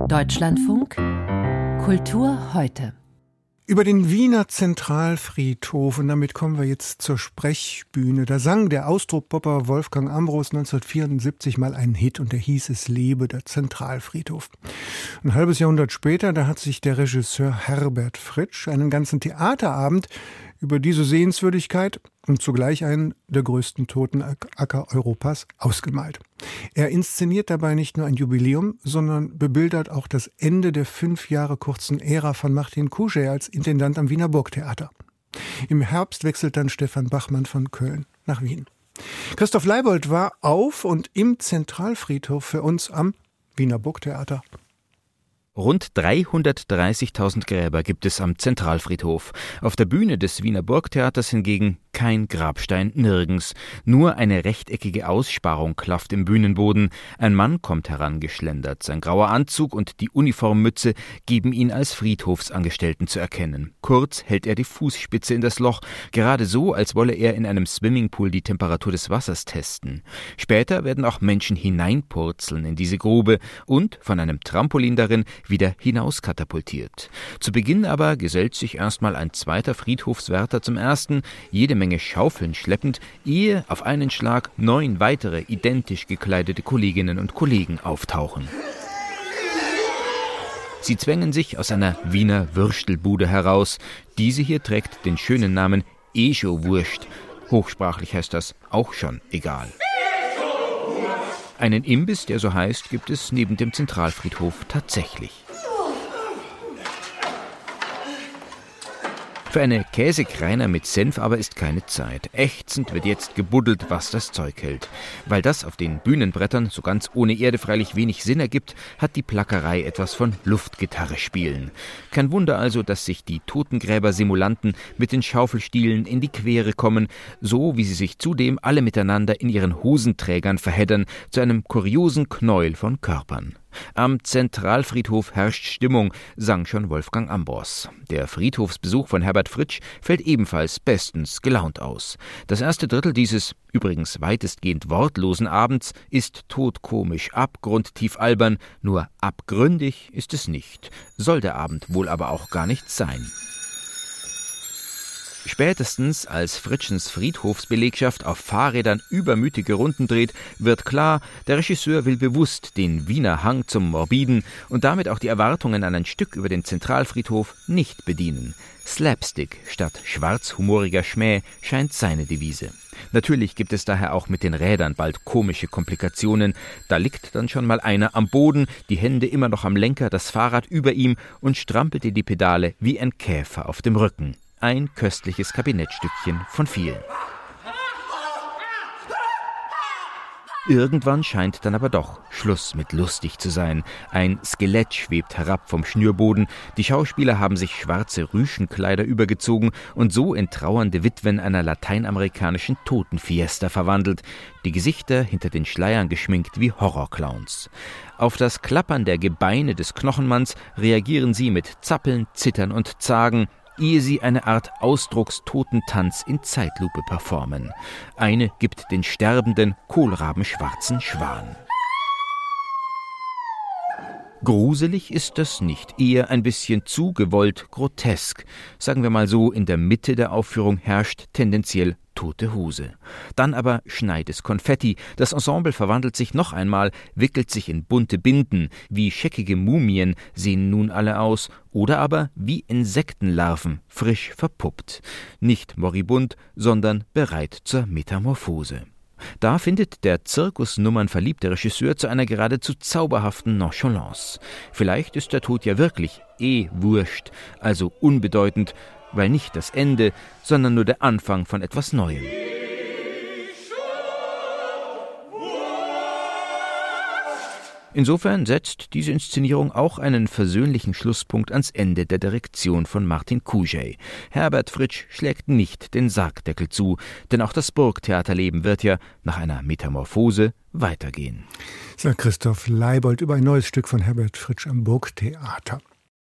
Deutschlandfunk Kultur heute. Über den Wiener Zentralfriedhof, und damit kommen wir jetzt zur Sprechbühne. Da sang der Austropopper Wolfgang Ambros 1974 mal einen Hit und der hieß "Es lebe der Zentralfriedhof". Ein halbes Jahrhundert später, da hat sich der Regisseur Herbert Fritsch einen ganzen Theaterabend über diese Sehenswürdigkeit und zugleich einen der größten Totenacker Europas ausgemalt. Er inszeniert dabei nicht nur ein Jubiläum, sondern bebildert auch das Ende der 5 Jahre kurzen Ära von Martin Kuschey als Intendant am Wiener Burgtheater. Im Herbst wechselt dann Stefan Bachmann von Köln nach Wien. Christoph Leibold war auf und im Zentralfriedhof für uns am Wiener Burgtheater. Rund 330.000 Gräber gibt es am Zentralfriedhof. Auf der Bühne des Wiener Burgtheaters hingegen kein Grabstein, nirgends. Nur eine rechteckige Aussparung klafft im Bühnenboden. Ein Mann kommt herangeschlendert. Sein grauer Anzug und die Uniformmütze geben ihn als Friedhofsangestellten zu erkennen. Kurz hält er die Fußspitze in das Loch, gerade so, als wolle er in einem Swimmingpool die Temperatur des Wassers testen. Später werden auch Menschen hineinpurzeln in diese Grube und von einem Trampolin darin wieder hinauskatapultiert. Zu Beginn aber gesellt sich erstmal ein zweiter Friedhofswärter zum ersten, jede Menge Schaufeln schleppend, ehe auf einen Schlag 9 weitere identisch gekleidete Kolleginnen und Kollegen auftauchen. Sie zwängen sich aus einer Wiener Würstelbude heraus. Diese hier trägt den schönen Namen Escho-Wurst. Hochsprachlich heißt das auch schon egal. Einen Imbiss, der so heißt, gibt es neben dem Zentralfriedhof tatsächlich. Für eine Käsekreiner mit Senf aber ist keine Zeit. Ächzend wird jetzt gebuddelt, was das Zeug hält. Weil das auf den Bühnenbrettern so ganz ohne Erde freilich wenig Sinn ergibt, hat die Plackerei etwas von Luftgitarre spielen. Kein Wunder also, dass sich die Totengräber-Simulanten mit den Schaufelstielen in die Quere kommen, so wie sie sich zudem alle miteinander in ihren Hosenträgern verheddern, zu einem kuriosen Knäuel von Körpern. Am Zentralfriedhof herrscht Stimmung, sang schon Wolfgang Ambros. Der Friedhofsbesuch von Herbert Fritsch fällt ebenfalls bestens gelaunt aus. Das erste Drittel dieses, übrigens weitestgehend wortlosen Abends ist todkomisch, abgrundtief albern, nur abgründig ist es nicht. Soll der Abend wohl aber auch gar nicht sein. Spätestens als Fritschens Friedhofsbelegschaft auf Fahrrädern übermütige Runden dreht, wird klar, der Regisseur will bewusst den Wiener Hang zum Morbiden und damit auch die Erwartungen an ein Stück über den Zentralfriedhof nicht bedienen. Slapstick statt schwarzhumoriger Schmäh scheint seine Devise. Natürlich gibt es daher auch mit den Rädern bald komische Komplikationen. Da liegt dann schon mal einer am Boden, die Hände immer noch am Lenker, das Fahrrad über ihm und strampelt in die Pedale wie ein Käfer auf dem Rücken. Ein köstliches Kabinettstückchen von vielen. Irgendwann scheint dann aber doch Schluss mit lustig zu sein. Ein Skelett schwebt herab vom Schnürboden. Die Schauspieler haben sich schwarze Rüschenkleider übergezogen und so in trauernde Witwen einer lateinamerikanischen Totenfiesta verwandelt. Die Gesichter hinter den Schleiern geschminkt wie Horrorclowns. Auf das Klappern der Gebeine des Knochenmanns reagieren sie mit Zappeln, Zittern und Zagen, ehe sie eine Art Ausdruckstotentanz in Zeitlupe performen. Eine gibt den sterbenden, kohlrabenschwarzen Schwan. Gruselig ist das nicht, eher ein bisschen zu gewollt grotesk. Sagen wir mal so, in der Mitte der Aufführung herrscht tendenziell tote Hose. Dann aber schneit es Konfetti, das Ensemble verwandelt sich noch einmal, wickelt sich in bunte Binden, wie scheckige Mumien sehen nun alle aus, oder aber wie Insektenlarven, frisch verpuppt. Nicht moribund, sondern bereit zur Metamorphose. Da findet der Zirkusnummern-verliebte Regisseur zu einer geradezu zauberhaften Nonchalance. Vielleicht ist der Tod ja wirklich wurscht, also unbedeutend, weil nicht das Ende, sondern nur der Anfang von etwas Neuem. Insofern setzt diese Inszenierung auch einen versöhnlichen Schlusspunkt ans Ende der Direktion von Martin Kuschey. Herbert Fritsch schlägt nicht den Sargdeckel zu, denn auch das Burgtheaterleben wird ja nach einer Metamorphose weitergehen. Sagt Christoph Leibold über ein neues Stück von Herbert Fritsch am Burgtheater.